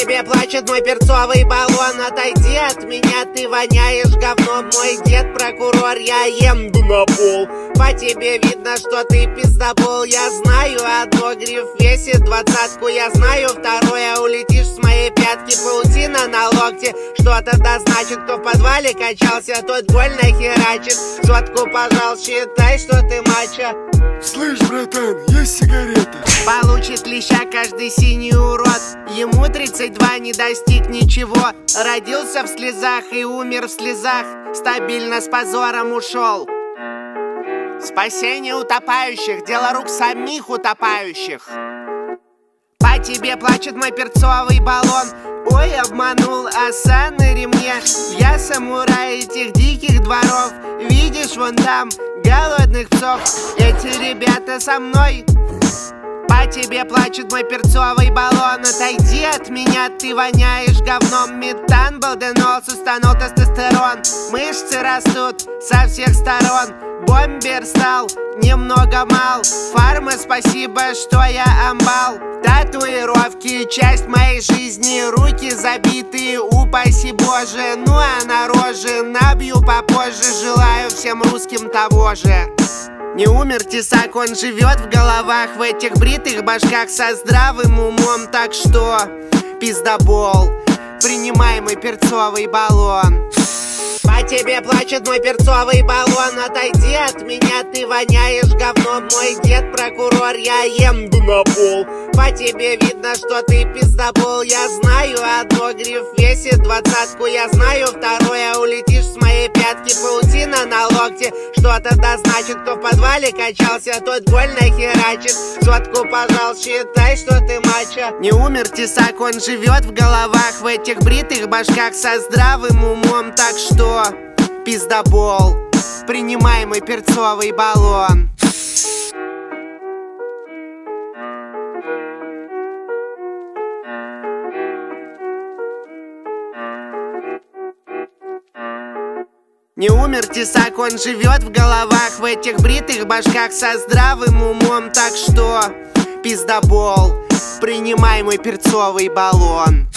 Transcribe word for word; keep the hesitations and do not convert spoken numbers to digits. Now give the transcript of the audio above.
тебе плачет мой перцовый баллон. Отойди от меня, ты воняешь говном. Мой дед прокурор, я ем на пол. По тебе видно, что ты пиздобол. Я знаю, одно гриф весит двадцатку. Я знаю, второе, улетишь с моей пятки. Паутина на локте, что тогда значит? Кто в подвале качался, тот больно херачит. Сотку, пожалуйста, считай, что ты мачо. Слышь, братан, есть сигарета? Получит леща каждый синий урод. Ему тридцать два, не достиг ничего. Родился в слезах и умер в слезах. Стабильно с позором ушел. Спасение утопающих, дело рук самих утопающих. По тебе плачет мой перцовый баллон. Ой, обманул оса на ремне. Я самурай этих диких дворов. Видишь, вон там голодных псов. Эти ребята со мной. По тебе плачет мой перцовый баллон. Отойди от меня, ты воняешь говном. Метан, балденол, сустанол, тестостерон. Мышцы растут со всех сторон. Бомбер стал немного мал. Фарма, спасибо, что я амбал. Татуировки, часть моей жизни. Руки забитые, упаси Боже. Ну а на роже набью попозже. Желаю всем русским того же. Не умер тесак, он живет в головах. В этих бритых башках со здравым умом. Так что, пиздобол, принимай мой перцовый баллон. По тебе плачет мой перцовый баллон. Отойди от меня, ты воняешь говном. Мой дед прокурор, я ем на пол. По тебе видно, что ты пиздобол. Я знаю, одно гриф весит двадцатку. Я знаю, второе, улетишь с моей пятки. Паутина на локте, что тогда значит? Кто в подвале качался, тот больно херачит. Сотку, пожалуйста, считай, что ты мачо. Не умер тесак, он живет в головах. В этих бритых башках со здравым умом. Так что, пиздобол, принимай мой перцовый баллон. Не умер тесак, он живет в головах. В этих бритых башках со здравым умом. Так что, пиздобол, принимай мой перцовый баллон.